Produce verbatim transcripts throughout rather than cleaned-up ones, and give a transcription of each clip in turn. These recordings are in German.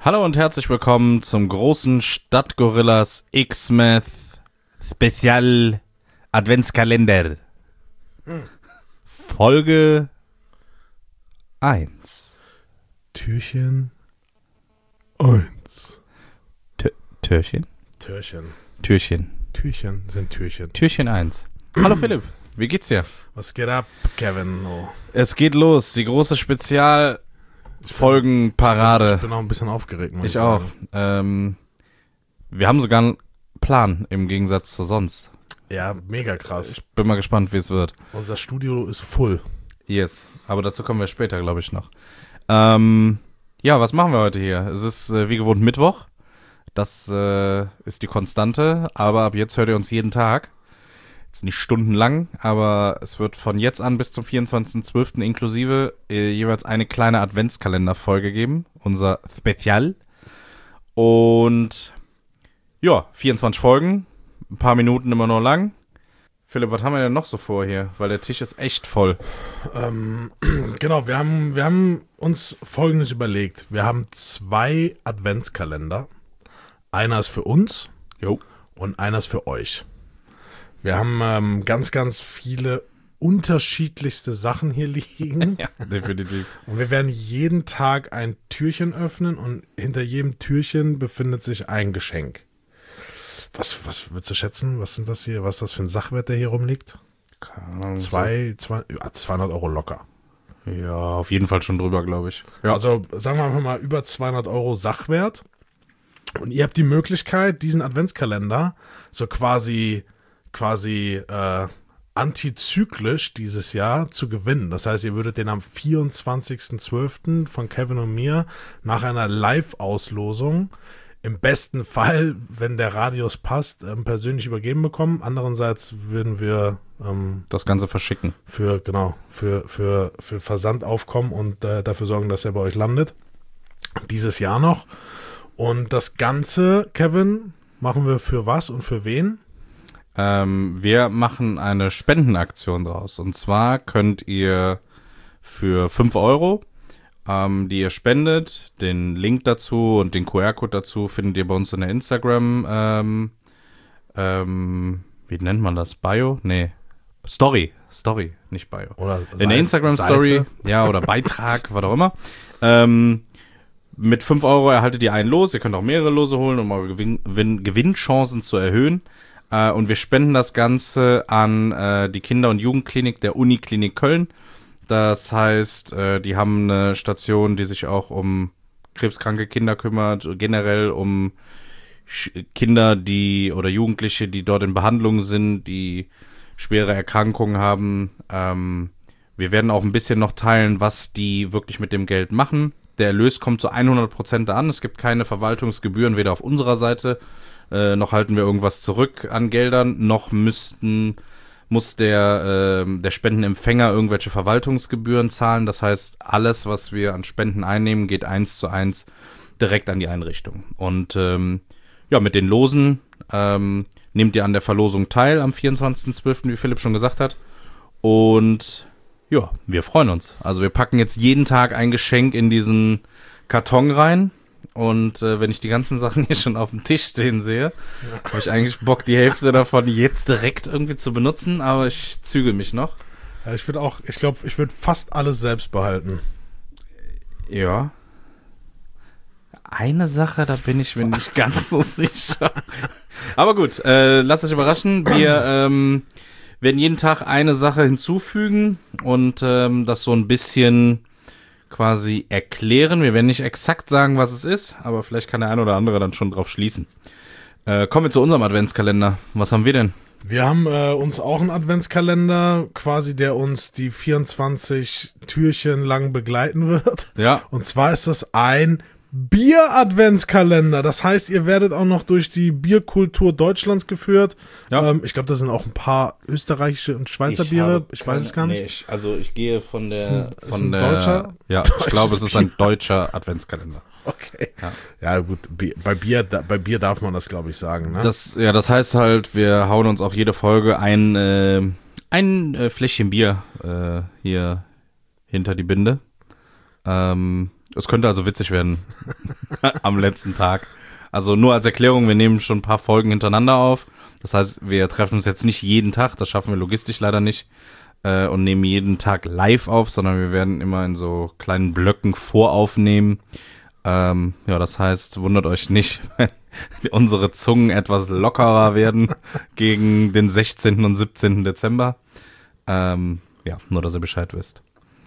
Hallo und herzlich willkommen zum großen Stadtgorillas X-Meth Spezial Adventskalender. Hm. Folge eins. Türchen eins. Tö- Türchen? Türchen. Türchen. Türchen sind Türchen. Türchen eins. Hallo Philipp, wie geht's dir? Was geht ab, Kevin? Oh. Es geht los, die große Spezialfolgenparade. Ich bin auch ein bisschen aufgeregt, muss ich, Ich auch. sagen. Ähm, wir haben sogar einen Plan im Gegensatz zu sonst. Ja, mega krass. Ich bin mal gespannt, wie es wird. Unser Studio ist full. Yes, aber dazu kommen wir später, glaube ich, noch. Ähm, ja, was machen wir heute hier? Es ist äh, wie gewohnt Mittwoch. Das äh, ist die Konstante, aber ab jetzt hört ihr uns jeden Tag. Jetzt nicht stundenlang, aber es wird von jetzt an bis zum vierundzwanzigsten zwölften inklusive äh, jeweils eine kleine Adventskalenderfolge geben. Unser Spezial. Und ja, vierundzwanzig Folgen. Ein paar Minuten immer nur lang. Philipp, was haben wir denn noch so vor hier? Weil der Tisch ist echt voll. Ähm, genau, wir haben, wir haben uns Folgendes überlegt. Wir haben zwei Adventskalender. Einer ist für uns Jo. und einer ist für euch. Wir haben ähm, ganz, ganz viele unterschiedlichste Sachen hier liegen. Ja, definitiv. Und wir werden jeden Tag ein Türchen öffnen und hinter jedem Türchen befindet sich ein Geschenk. Was, was würdest du schätzen? Was sind das hier? Was ist das für ein Sachwert, der hier rumliegt? Keine Ahnung, Zwei, zwei, ja, zweihundert Euro locker. so. Ja, auf jeden Fall schon drüber, glaube ich. Ja. Also sagen wir einfach mal über zweihundert Euro Sachwert. Und ihr habt die Möglichkeit, diesen Adventskalender so quasi, quasi äh, antizyklisch dieses Jahr zu gewinnen. Das heißt, ihr würdet den am vierundzwanzigsten zwölften von Kevin und mir nach einer Live-Auslosung im besten Fall, wenn der Radius passt, ähm, persönlich übergeben bekommen. Andererseits würden wir ähm, das Ganze verschicken. für, genau, für, für, für Versand aufkommen und äh, dafür sorgen, dass er bei euch landet. Dieses Jahr noch. Und das Ganze, Kevin, machen wir für was und für wen? Ähm, wir machen eine Spendenaktion draus. Und zwar könnt ihr für fünf Euro, ähm, die ihr spendet, den Link dazu und den Q R-Code dazu findet ihr bei uns in der Instagram, ähm, ähm, wie nennt man das? Bio? Nee. Story. Story, nicht Bio. Oder In der Instagram-Story, ja, oder Beitrag, was auch immer. Ähm, mit fünf Euro erhaltet ihr ein Los. Ihr könnt auch mehrere Lose holen, um eure Gewinn Gewinn Gewinnchancen zu erhöhen. Äh, und wir spenden das Ganze an äh, die Kinder- und Jugendklinik der Uniklinik Köln. Das heißt, äh, die haben eine Station, die sich auch um krebskranke Kinder kümmert, generell um Sch- Kinder, die oder Jugendliche, die dort in Behandlung sind, die schwere Erkrankungen haben. Ähm, wir werden auch ein bisschen noch teilen, was die wirklich mit dem Geld machen. Der Erlös kommt zu hundert Prozent an. Es gibt keine Verwaltungsgebühren, weder auf unserer Seite, äh, noch halten wir irgendwas zurück an Geldern, noch müssten, muss der, äh, der Spendenempfänger irgendwelche Verwaltungsgebühren zahlen. Das heißt, alles, was wir an Spenden einnehmen, geht eins zu eins direkt an die Einrichtung. Und ähm, ja, mit den Losen ähm, nehmt ihr an der Verlosung teil am vierundzwanzigsten zwölften, wie Philipp schon gesagt hat. Und ja, wir freuen uns. Also wir packen jetzt jeden Tag ein Geschenk in diesen Karton rein. Und äh, wenn ich die ganzen Sachen hier schon auf dem Tisch stehen sehe, ja. habe ich eigentlich Bock, die Hälfte davon jetzt direkt irgendwie zu benutzen. Aber ich zügel mich noch. Ja, ich würde auch, ich glaube, ich würde fast alles selbst behalten. Ja. Eine Sache, da bin ich mir nicht ganz so sicher. Aber gut, äh, lasst euch überraschen. Wir ähm, werden jeden Tag eine Sache hinzufügen und ähm, das so ein bisschen quasi erklären. Wir werden nicht exakt sagen, was es ist, aber vielleicht kann der ein oder andere dann schon drauf schließen. Äh, kommen wir zu unserem Adventskalender. Was haben wir denn? Wir haben äh, uns auch einen Adventskalender, quasi der uns die vierundzwanzig Türchen lang begleiten wird. Ja. Und zwar ist das ein Bier-Adventskalender. Das heißt, ihr werdet auch noch durch die Bierkultur Deutschlands geführt. Ja. Ähm, ich glaube, da sind auch ein paar österreichische und Schweizer ich Biere. Ich keine, weiß es gar nicht. Nee, ich, also ich gehe von der... Ist ein, von ist ein der deutscher? Ja, ich glaube, es ist ein deutscher Adventskalender. Okay. Ja, ja gut, bei Bier, bei Bier darf man das, glaube ich, sagen. Ne? Das, ja, das heißt halt, wir hauen uns auch jede Folge ein, äh, ein äh, Fläschchen Bier äh, hier hinter die Binde. Ähm, es könnte also witzig werden am letzten Tag. Also nur als Erklärung, wir nehmen schon ein paar Folgen hintereinander auf. Das heißt, wir treffen uns jetzt nicht jeden Tag, das schaffen wir logistisch leider nicht, äh, und nehmen jeden Tag live auf, sondern wir werden immer in so kleinen Blöcken voraufnehmen. Ähm, ja, das heißt, wundert euch nicht, wenn unsere Zungen etwas lockerer werden gegen den sechzehnten und siebzehnten Dezember. Ähm, ja, nur, dass ihr Bescheid wisst.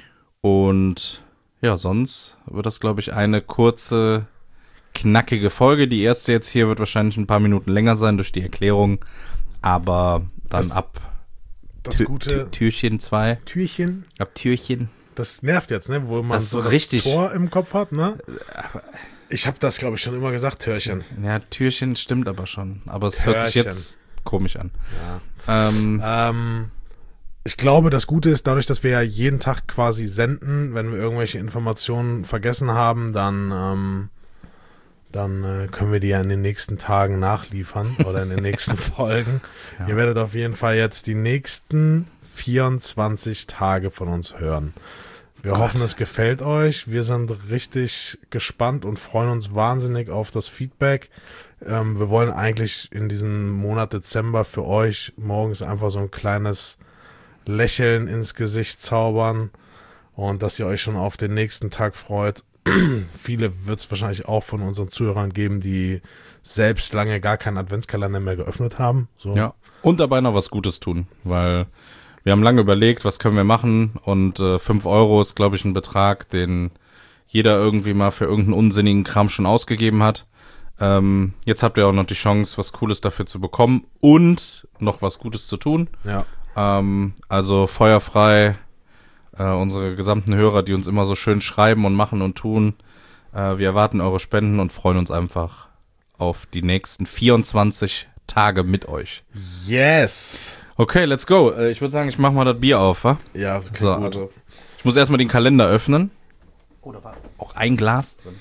Und ja, sonst wird das, glaube ich, eine kurze, knackige Folge. Die erste jetzt hier wird wahrscheinlich ein paar Minuten länger sein durch die Erklärung, aber dann das, ab das Tü- gute Tü- Türchen zwei. Türchen, Ab Türchen. das nervt jetzt, ne? Wo man Das ist so das richtig. Tor im Kopf hat, ne? Ich habe das, glaube ich, schon immer gesagt, Türchen. Ja, Türchen stimmt aber schon. Aber es hört sich Türchen. jetzt komisch an. Ja. Ähm, Ähm, ich glaube, das Gute ist, dadurch, dass wir ja jeden Tag quasi senden, wenn wir irgendwelche Informationen vergessen haben, dann, ähm, dann äh, können wir die ja in den nächsten Tagen nachliefern oder in den nächsten Folgen. Ja. Ihr werdet auf jeden Fall jetzt die nächsten vierundzwanzig Tage von uns hören. Wir Gott. hoffen, es gefällt euch. Wir sind richtig gespannt und freuen uns wahnsinnig auf das Feedback. Ähm, wir wollen eigentlich in diesem Monat Dezember für euch morgens einfach so ein kleines Lächeln ins Gesicht zaubern und dass ihr euch schon auf den nächsten Tag freut. Viele wird es wahrscheinlich auch von unseren Zuhörern geben, die selbst lange gar keinen Adventskalender mehr geöffnet haben. So. ja. Und dabei noch was Gutes tun, weil wir haben lange überlegt, was können wir machen, und äh, fünf Euro ist, glaube ich, ein Betrag, den jeder irgendwie mal für irgendeinen unsinnigen Kram schon ausgegeben hat. Ähm, jetzt habt ihr auch noch die Chance, was Cooles dafür zu bekommen und noch was Gutes zu tun. Ja. Ähm, also feuerfrei, äh, unsere gesamten Hörer, die uns immer so schön schreiben und machen und tun. Äh, wir erwarten eure Spenden und freuen uns einfach auf die nächsten vierundzwanzig Tage mit euch. Yes! Okay, let's go. Äh, ich würde sagen, ich mach mal das Bier auf, wa? Ja, klingt So, gut. also ich muss erstmal den Kalender öffnen. Oh, da war auch ein Glas drin.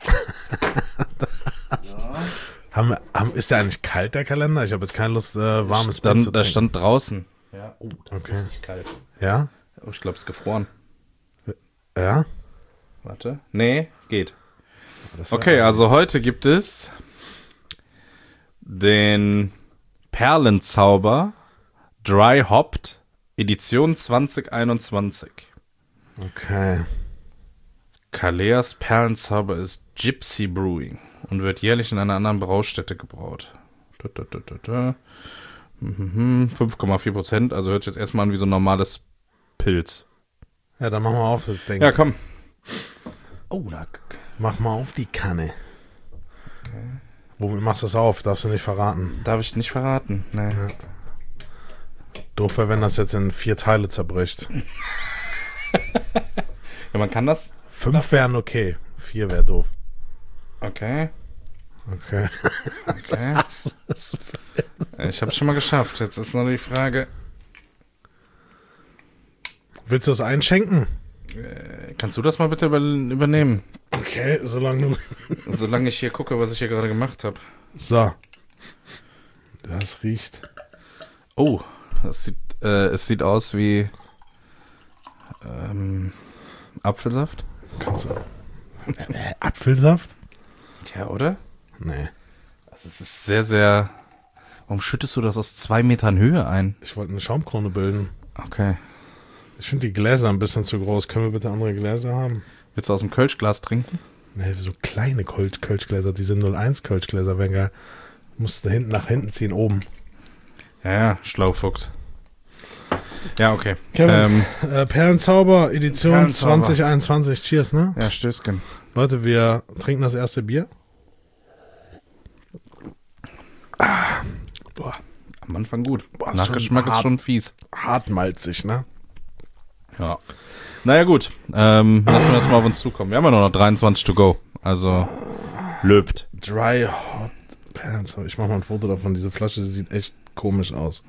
Haben, wir- haben, ist der eigentlich kalt, der Kalender? Ich habe jetzt keine Lust, äh, warmes Bier zu Stand, da trinken. stand draußen. Ja, oh, das Okay. ist richtig kalt. Ja? Oh, ich glaube, es ist gefroren. Ja? Warte. Nee, geht. Das wär Okay, also heute gibt es den Perlenzauber Dry Hopped Edition zwanzig einundzwanzig. Okay. Kaleas Perlenzauber ist Gypsy Brewing und wird jährlich in einer anderen Braustätte gebraut. Da, da, da, da, da. Mhm, fünf Komma vier Prozent, also hört sich jetzt erstmal an wie so ein normales Pilz. Ja, dann mach mal auf das Ding. Ja, komm. Oh, da. Mach mal auf die Kanne. Womit machst du das auf? Darfst du nicht verraten. Darf ich nicht verraten? Nee. Ja. Doof wäre, wenn das jetzt in vier Teile zerbricht. Ja, man kann das. Fünf wären okay. Vier wäre doof. Okay. Okay. Okay. Was ist Ich habe es schon mal geschafft. Jetzt ist noch die Frage. Willst du das einschenken? Äh, kannst du das mal bitte über, übernehmen? Okay, solange du... Solange ich hier gucke, was ich hier gerade gemacht habe. So. Das riecht... Oh, das sieht, äh, es sieht aus wie ähm, Apfelsaft. Kannst du... Äh, Apfelsaft? Ja, oder? Nee. Also es ist sehr, sehr... Warum schüttest du das aus zwei Metern Höhe ein? Ich wollte eine Schaumkrone bilden. Okay. Ich finde die Gläser ein bisschen zu groß. Können wir bitte andere Gläser haben? Willst du aus dem Kölschglas trinken? Nee, so kleine Kölsch Kölschgläser. Die sind null eins Kölschgläser. Wenn geil. Musst du hinten nach hinten ziehen, oben. Ja, ja, Schlaufuchs. Ja, okay. Kevin, Ähm, äh, Perlenzauber, Edition Perlenzauber. zwanzig einundzwanzig. Cheers, ne? ja, Stößchen. Leute, wir trinken das erste Bier. Boah, am Anfang gut. Boah, ist Nachgeschmack schon ist hart. schon fies. Hartmalzig, ne? Ja. Naja, gut. Ähm, lassen wir das mal auf uns zukommen. Wir haben ja nur noch dreiundzwanzig to go. Also, löbt. Dry Hot Perlenzauber. Ich mach mal ein Foto davon. Diese Flasche die sieht echt komisch aus.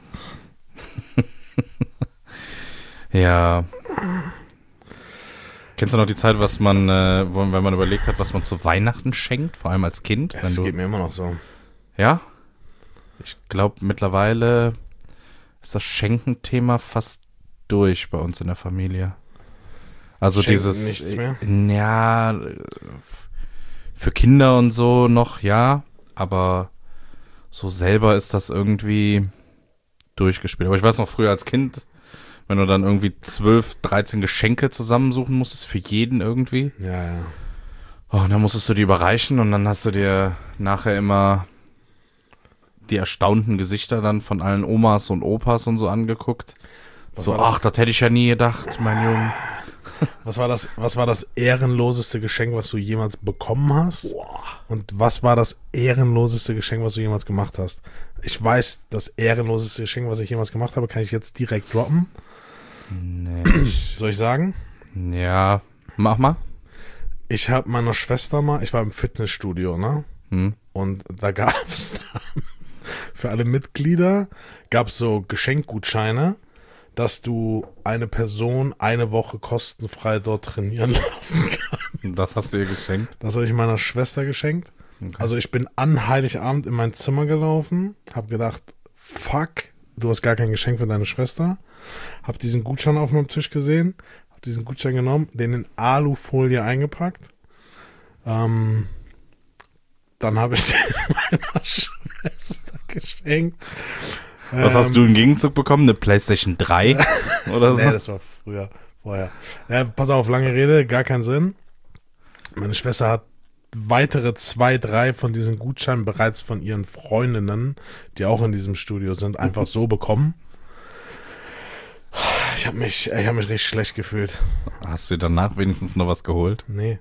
Ja. Kennst du noch die Zeit, was man, äh, wo- wenn man überlegt hat, was man zu Weihnachten schenkt? Vor allem als Kind? Das Wenn du, geht mir immer noch so. ja? Ich glaube, mittlerweile ist das Schenken-Thema fast durch bei uns in der Familie. Also Schenken dieses, nichts mehr? ja, für Kinder und so noch, ja, aber so selber ist das irgendwie durchgespielt. Aber ich weiß noch, früher als Kind, wenn du dann irgendwie zwölf, dreizehn Geschenke zusammensuchen musstest, für jeden irgendwie. Ja, ja. Oh, und dann musstest du die überreichen und dann hast du dir nachher immer die erstaunten Gesichter dann von allen Omas und Opas und so angeguckt. Was so, war das? ach, das hätte ich ja nie gedacht, mein Junge. Was war das, was war das ehrenloseste Geschenk, was du jemals bekommen hast? Und was war das ehrenloseste Geschenk, was du jemals gemacht hast? Ich weiß, das ehrenloseste Geschenk, was ich jemals gemacht habe, kann ich jetzt direkt droppen. Nee. Soll ich sagen? Ja, mach mal. Ich habe meiner Schwester mal, ich war im Fitnessstudio, ne? Hm. Und da gab es dann für alle Mitglieder gab es so Geschenkgutscheine, dass du eine Person eine Woche kostenfrei dort trainieren lassen kannst. Das hast du ihr geschenkt? Das habe ich meiner Schwester geschenkt. Okay. Also ich bin an Heiligabend in mein Zimmer gelaufen, habe gedacht, fuck, du hast gar kein Geschenk für deine Schwester. Habe diesen Gutschein auf meinem Tisch gesehen, habe diesen Gutschein genommen, den in Alufolie eingepackt. Ähm, dann habe ich den meiner Schwester geschenkt. Was hast du im Gegenzug bekommen? Eine PlayStation drei oder so? Nee, das war früher, vorher. Ja, pass auf, lange Rede, gar keinen Sinn. Meine Schwester hat weitere zwei, drei von diesen Gutscheinen bereits von ihren Freundinnen, die auch in diesem Studio sind, einfach so bekommen. Ich habe mich, ich habe mich richtig schlecht gefühlt. Hast du dir danach wenigstens noch was geholt? Nee.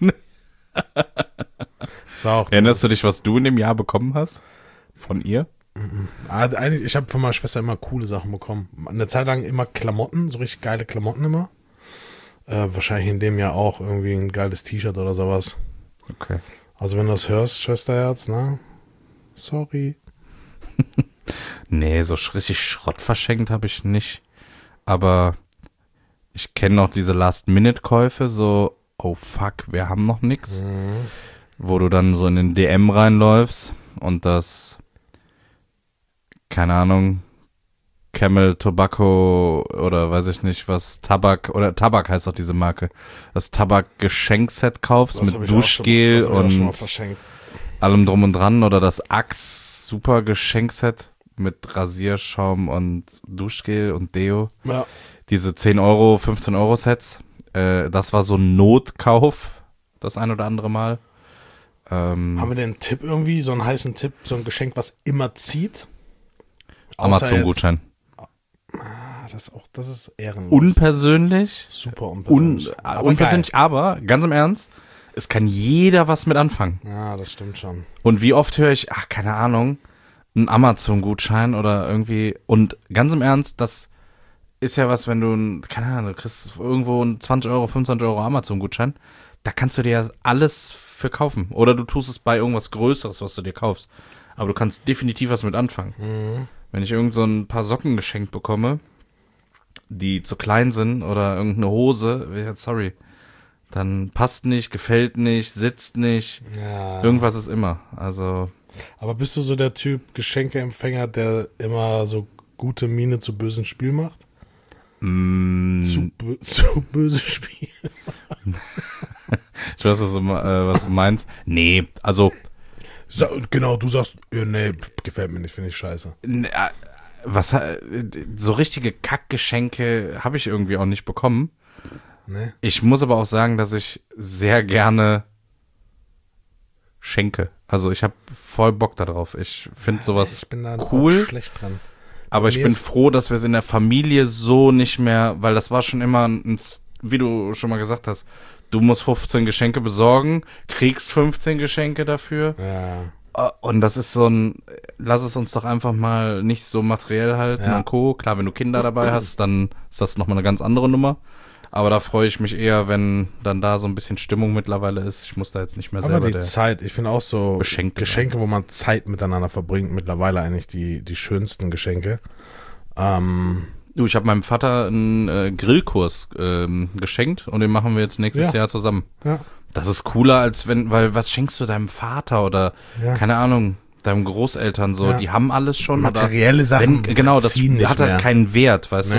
Das war auch Erinnerst du dich, was du in dem Jahr bekommen hast? Von ihr? Ah, eigentlich, ich habe von meiner Schwester immer coole Sachen bekommen. Eine Zeit lang immer Klamotten, so richtig geile Klamotten immer. Äh, wahrscheinlich in dem Jahr auch irgendwie ein geiles T-Shirt oder sowas. Okay. Also wenn du das hörst, Schwesterherz, ne? Sorry. Nee, so sch- richtig Schrott verschenkt habe ich nicht. Aber ich kenne noch diese Last-Minute-Käufe, so, oh fuck, wir haben noch nix. Mhm. Wo du dann so in den D M reinläufst und das, keine Ahnung, Camel Tobacco oder weiß ich nicht was, Tabak, oder Tabak heißt doch diese Marke, das Tabak-Geschenkset kaufst Das hab mit ich auch Duschgel schon, das hab ich auch schon mal und verschenkt. allem drum und dran, oder das Axe super Geschenkset mit Rasierschaum und Duschgel und Deo. Ja. Diese zehn Euro, fünfzehn Euro Sets, äh, das war so ein Notkauf, das ein oder andere Mal. Ähm, Haben wir denn einen Tipp irgendwie, so einen heißen Tipp, so ein Geschenk, was immer zieht? Außer Amazon-Gutschein. jetzt- Ah, das ist auch, das ist ehrenlos. Unpersönlich, Super un, unpersönlich. äh, Aber unpersönlich, aber ganz im Ernst, es kann jeder was mit anfangen. geil. Ja, das stimmt schon. Und wie oft höre ich, ach, keine Ahnung, einen Amazon-Gutschein oder irgendwie, und ganz im Ernst, das ist ja was, wenn du, ein- keine Ahnung, du kriegst irgendwo einen zwanzig Euro, fünfundzwanzig Euro Amazon-Gutschein, da kannst du dir ja alles für kaufen. Oder du tust es bei irgendwas Größeres, was du dir kaufst. Aber du kannst definitiv was mit anfangen. Mhm. Wenn ich irgend so ein paar Socken geschenkt bekomme, die zu klein sind, oder irgendeine Hose, ja, sorry, dann passt nicht, gefällt nicht, sitzt nicht, Ja. irgendwas ist immer. Also, Aber bist du so der Typ Geschenkeempfänger, der immer so gute Miene zu bösen Spiel macht? mh, Zu, bö zu böse Spiel. ich weiß, was du, äh, was du meinst. Nee, also, Sa genau, du sagst, äh, nee, gefällt mir nicht, finde ich scheiße. n- äh, was, äh, so richtige Kackgeschenke habe ich irgendwie auch nicht bekommen. Ne? Ich muss aber auch sagen, dass ich sehr gerne schenke. Also ich habe voll Bock darauf. Ich finde sowas Ich bin da cool, auch schlecht dran. aber ich mir bin ist- froh, dass wir es in der Familie so nicht mehr, weil das war schon immer, ein, S- wie du schon mal gesagt hast, du musst fünfzehn Geschenke besorgen, kriegst fünfzehn Geschenke dafür. Ja. Äh, Und das ist so ein, lass es uns doch einfach mal nicht so materiell halten Ja. und Co. Klar, wenn du Kinder dabei hast, dann ist das nochmal eine ganz andere Nummer. Aber da freue ich mich eher, wenn dann da so ein bisschen Stimmung mittlerweile ist. Ich muss da jetzt nicht mehr Aber selber die der Zeit, ich finde auch so Beschenkte Geschenke, wo man Zeit miteinander verbringt, mittlerweile eigentlich die, die schönsten Geschenke. Ähm, Du, ich habe meinem Vater einen äh, Grillkurs ähm, geschenkt und den machen wir jetzt nächstes Ja. Jahr zusammen. ja, Das ist cooler, als wenn, weil was schenkst du deinem Vater oder, Ja. keine Ahnung, deinem Großeltern so, Ja. die haben alles schon. materielle oder Sachen wenn, genau, das ziehen nicht hat halt mehr. keinen Wert, weißt Nee. du?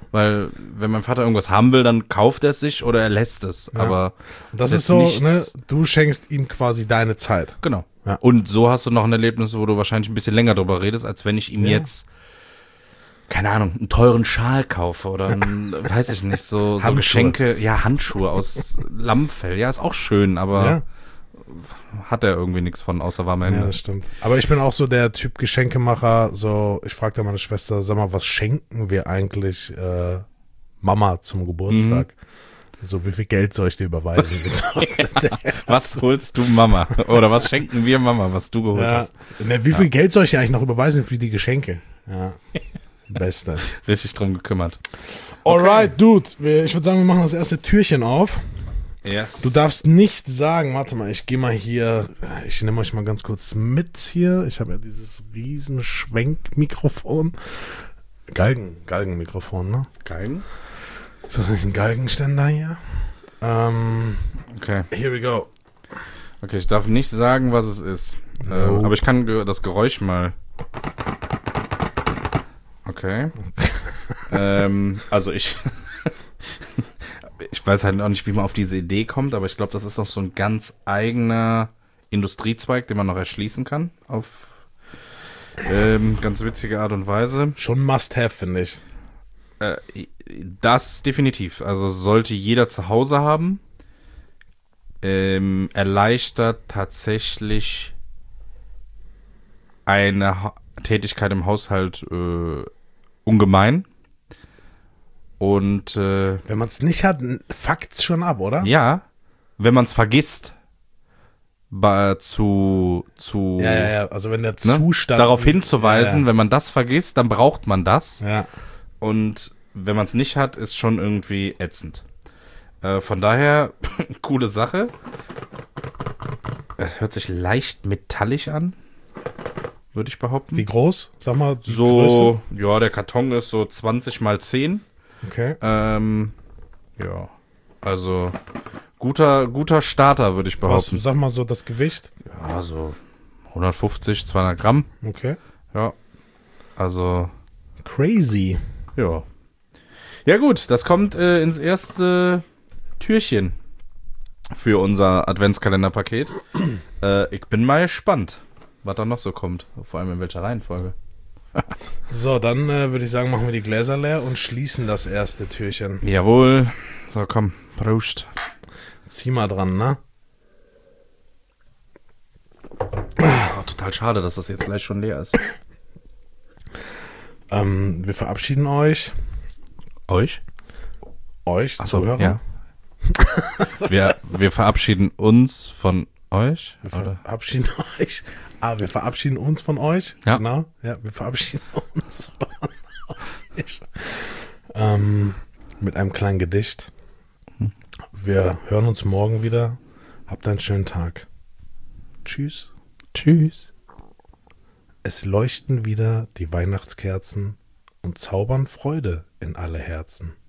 weil wenn mein Vater irgendwas haben will, dann kauft er es sich oder er lässt es. Ja. Aber Das es ist so, nichts- ne, du schenkst ihm quasi deine Zeit. Genau. Ja. Und so hast du noch ein Erlebnis, wo du wahrscheinlich ein bisschen länger drüber redest, als wenn ich ihm Ja. jetzt, keine Ahnung, einen teuren Schal kaufe oder ein, weiß ich nicht, so, so Handschuhe. Geschenke, ja, Handschuhe aus Lammfell. Ja, ist auch schön, aber Ja. hat er irgendwie nichts von, außer warme Ja, Hände. das stimmt. Aber ich bin auch so der Typ Geschenkemacher. So, ich fragte meine Schwester, sag mal, was schenken wir eigentlich äh, Mama zum Geburtstag? So, wie viel Geld soll ich dir überweisen? So, Was holst du Mama? Oder was schenken wir Mama, was du geholt ja. hast? Ne, wie viel Geld soll ich dir eigentlich noch überweisen für die Geschenke? Ja. Beste. Richtig drum gekümmert. Alright, Dude. Wir, ich würde sagen, wir machen das erste Türchen auf. Yes. Du darfst nicht sagen, warte mal, ich gehe mal hier, ich nehme euch mal ganz kurz mit hier. Ich habe ja dieses riesen Schwenkmikrofon. Galgen, Galgenmikrofon, ne? Geigen? Ist das nicht ein Galgenständer hier? Ähm, Okay. here we go. Okay, ich darf nicht sagen, was es ist. Ähm, No. aber ich kann ge das Geräusch mal. Okay. ähm, also ich. ich weiß halt auch nicht, wie man auf diese Idee kommt, aber ich glaube, das ist noch so ein ganz eigener Industriezweig, den man noch erschließen kann. Auf ähm, ganz witzige Art und Weise. Schon Must-Have, finde ich. Äh, das definitiv. Also sollte jeder zu Hause haben. Ähm, erleichtert tatsächlich eine ha Tätigkeit im Haushalt äh, ungemein. Und äh, Wenn man es nicht hat, fuckt's schon ab, oder? ja, wenn man es vergisst, ba- zu, zu ja, ja, ja. Also wenn der ne, Zustand... darauf hinzuweisen, Ja, wenn man das vergisst, dann braucht man das. ja. Ja. Und wenn man es nicht hat, ist schon irgendwie ätzend. Äh, von daher, coole Sache. Es hört sich leicht metallisch an, würde ich behaupten. Wie groß? Sag mal, die so, ja, der Karton ist so zwanzig mal zehn. Größe? Okay. Ähm, ja, also guter, guter Starter, würde ich Was, behaupten. sag mal so das Gewicht. Ja, so hundertfünfzig, zweihundert Gramm. Okay. Ja, also, Crazy. ja. Ja gut, das kommt äh, ins erste Türchen für unser Adventskalenderpaket. äh, ich bin mal gespannt, was da noch so kommt. Vor allem in welcher Reihenfolge. So, dann äh, würde ich sagen, machen wir die Gläser leer und schließen das erste Türchen. Jawohl. So, komm, Prost. Zieh mal dran, ne? Oh, total schade, dass das jetzt gleich schon leer ist. Ähm, wir verabschieden euch. Euch? Euch, Achso, Zuhörer. ja. wir, wir verabschieden uns von euch. Wir Oder? verabschieden euch. Ah, wir verabschieden uns von euch. Ja. Genau. Ja, wir verabschieden uns von euch. Ähm, mit einem kleinen Gedicht. Wir hören uns morgen wieder. Habt einen schönen Tag. Tschüss. Tschüss. Es leuchten wieder die Weihnachtskerzen und zaubern Freude in alle Herzen.